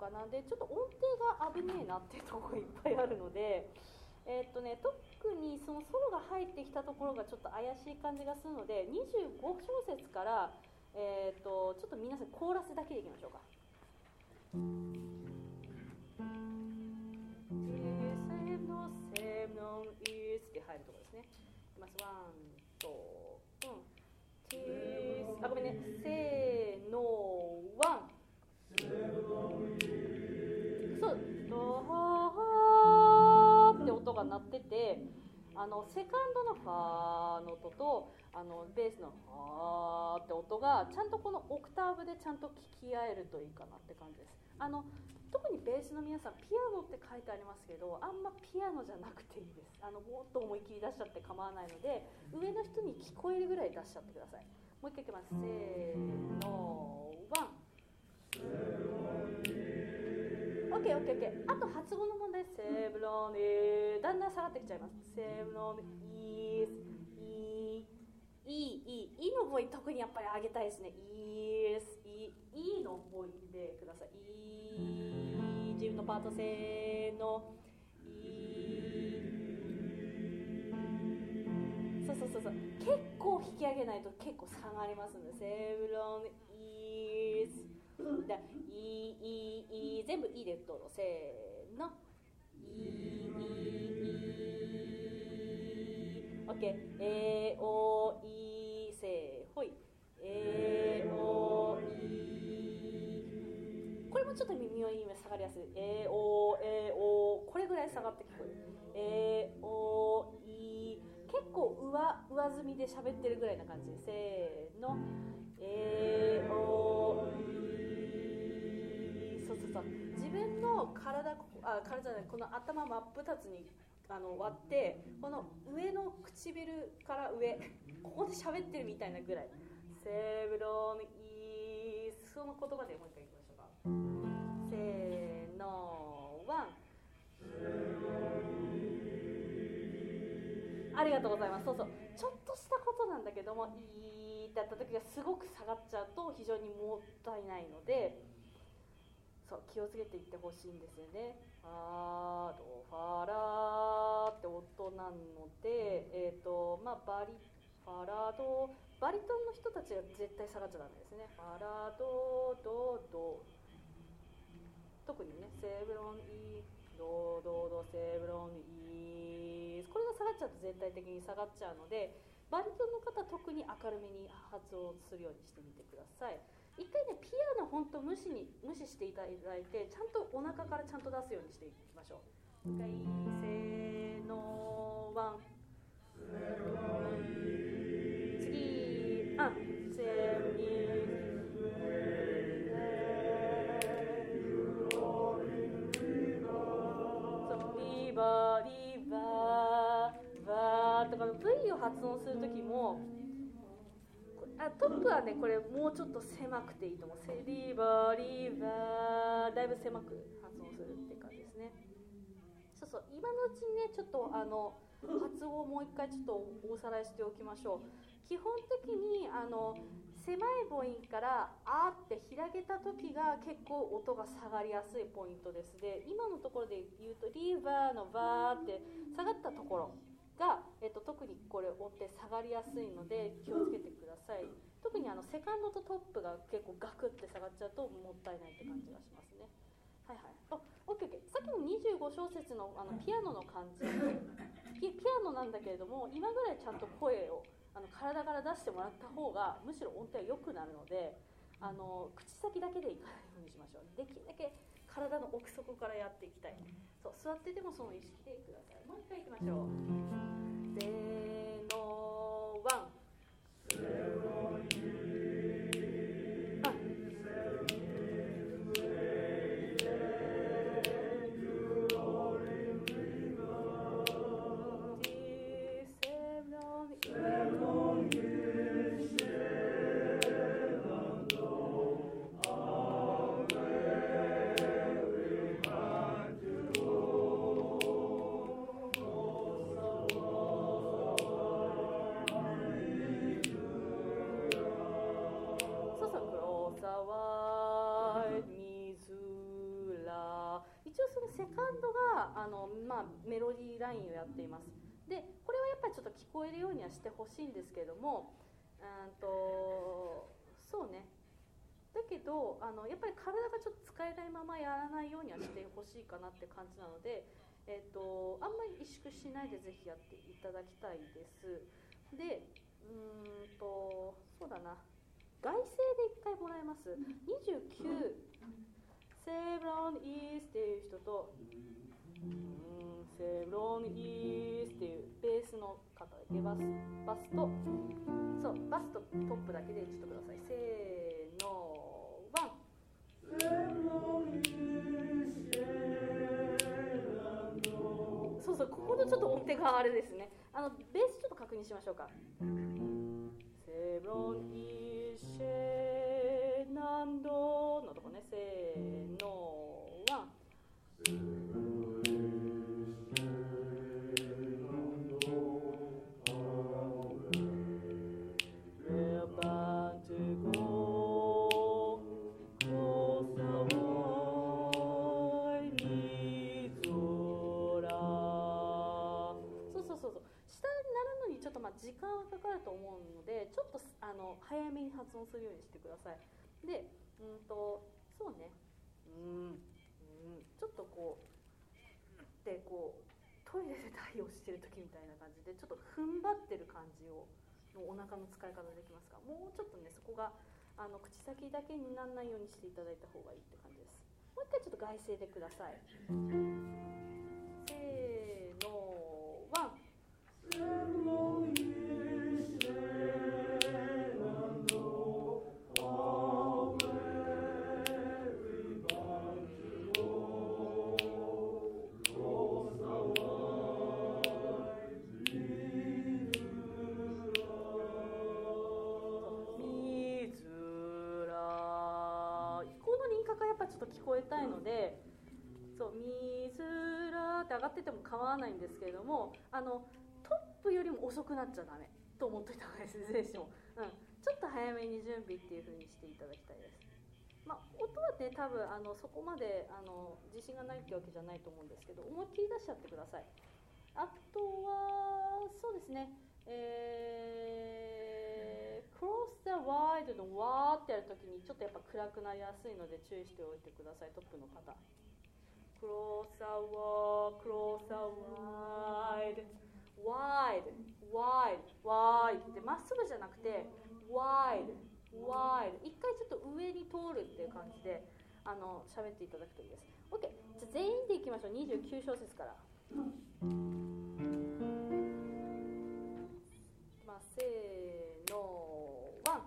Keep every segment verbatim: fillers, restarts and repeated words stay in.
かな。でちょっと音程が危ねえなっていうところがいっぱいあるので、えーっとね、特にそのソロが入ってきたところがちょっと怪しい感じがするので、にじゅうご小節から、えーっとちょっと皆さんコーラスだけでいきましょうか。セムノセムノイスって入るところですね。いきます。ワン、と、うん。ティース、あ、ごめんね。せーの、ワン。そう、ドハーって音が鳴ってて、あのセカンドのファーの音とあのベースのハーって音がちゃんとこのオクターブでちゃんと聞き合えるといいかなって感じです。あの特にベースの皆さんピアノって書いてありますけど、あんまピアノじゃなくていいです。あのもっと思い切り出しちゃって構わないので、上の人に聞こえるぐらい出しちゃってください。もう一回いきます。せーの、ワン。オッケーオッケーオッケー。あと発語の問題です。セブロンイー、だんだん下がってきちゃいます。セブロンイース、イー、イー、イー、イーの母音特にやっぱり上げたいですね。イース、イー、イーの母音でください。イー、自分のパートせーの、イー、そうそうそうそう。結構引き上げないと結構差がありますので、セブロンイース。だいいいいい全部いいでどうぞ。せーの、いいいいオッケー。えおいせほい、えおい、これもちょっと耳の意味下がりやすい。えおえお、これぐらい下がって聞こえる。えおい、結構上上積みで喋ってるぐらいな感じで、せーの、えおい、そうそうそう、自分の体、あ、体じゃない、この頭真っ二つにあの割って、この上の唇から上、ここで喋ってるみたいなぐらい。セブロンイー、その言葉でもう一回いきましょうか。せーの、ワン。ありがとうございます。そうそう、ちょっとしたことなんだけども、いーってやった時がすごく下がっちゃうと非常にもったいないので、そう気をつけていってほしいんですよね。ファードファラーって音なので、えーとまあ、バリファラドバリトンの人たちは絶対下がっちゃダメですね。ファラドドド、特にね、セブロンイドドドセブロンイ、これが下がっちゃうと全体的に下がっちゃうので、バリトンの方は特に明るめに発音するようにしてみてください。一回ね、ピアノ本当無視に無視していただいて、ちゃんとお腹からちゃんと出すようにしていきましょう。一回せーの、ワン。次、あ、せーに。リバーリバーバーとかの V を発音するときも、あ、トップはね、これもうちょっと狭くていいと思う。セリバーリバー、だいぶ狭く発音するって感じですね。そうそう、今のうちにね、ちょっとあの発音をもう一回ちょっとおさらいしておきましょう。基本的にあの狭い母音からあーって開けた時が結構音が下がりやすいポイントです。で、今のところで言うとリバーのバーって下がったところが、えっと、特にこれ音程下がりやすいので気をつけてください。特にあのセカンドとトップが結構ガクって下がっちゃうともったいないって感じがしますね。はいはい。あ、オッケーオッケー。さっきのにじゅうご小節のあのピアノの感じ、ピ、ピアノなんだけれども、今ぐらいちゃんと声をあの体から出してもらった方がむしろ音程は良くなるので、あの口先だけでいかないようにしましょう。できるだけ体の奥底からやっていきたい。そう、座っててもその意識でください。もう一回いきましょう。せーの、ワン。 セカンドがあの、まあ、メロディーラインをやっています。でこれはやっぱりちょっと聞こえるようにはしてほしいんですけれども、うんとそうね、だけどあのやっぱり体がちょっと使えないままやらないようにはしてほしいかなって感じなので、えー、とあんまり萎縮しないでぜひやっていただきたいです。でうーんとそうだな、外声でいっかいもらえます。にじゅうきゅうセーブロンイースっていう人とうんセーブロンイースっていうベースの方でバスバスとそうバスとトップだけでちょっとください。せーのワン。そうそう、ここのちょっと音程があれですね。あのベースちょっと確認しましょうか。セブロンイシェナンドのとこね。せーのワン。ちょっとまあ時間はかかると思うので、ちょっとあの早めに発音するようにしてください。で、うんとそうね、うん、うん、ちょっとこうでこうトイレで対応してる時みたいな感じで、ちょっと踏ん張ってる感じをのお腹の使い方できますか。もうちょっとね、そこがあの口先だけにならないようにしていただいた方がいいって感じです。もう一回ちょっと外声でください。せーのワン。ちょっと聞こえたいので、そうみずらって上がってても構わないんですけれども、あのトップよりも遅くなっちゃダメと思っといた方がいいです。ぜひも、うん、ちょっと早めに準備っていう風にしていただきたいです。まあ、音はね多分あのそこまであの自信がないってわけじゃないと思うんですけど、思いっきり出しちゃってください。あとはそうですね、えー、cross the wide のわーってやるときにちょっとやっぱ暗くなりやすいので注意しておいてください。トップの方 cross the wide cross the wide wide wide wide ってまっすぐじゃなくて wide wide 一回ちょっと上に通るっていう感じであの喋っていただくといいです。 OK、 じゃあ全員でいきましょう。にじゅうきゅう小節から、まあ、せーのワン。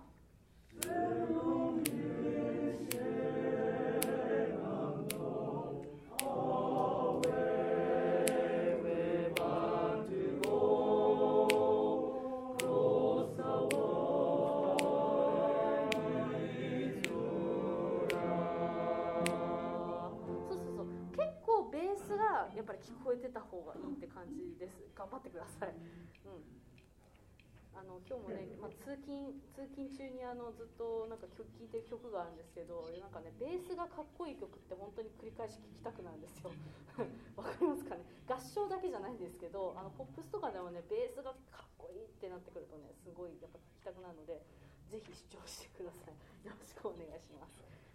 やっぱり聞こえてた方がいいって感じです。頑張ってください。うん、あの今日もね、まあ、通勤通勤中にあのずっとなんか曲聴いてる曲があるんですけど、なんかねベースがかっこいい曲って本当に繰り返し聴きたくなるんですよ。わかりますかね。合唱だけじゃないんですけど、あのポップスとかでもねベースがかっこいいってなってくるとねすごいやっぱ聴きたくなるので、ぜひ主張してください。よろしくお願いします。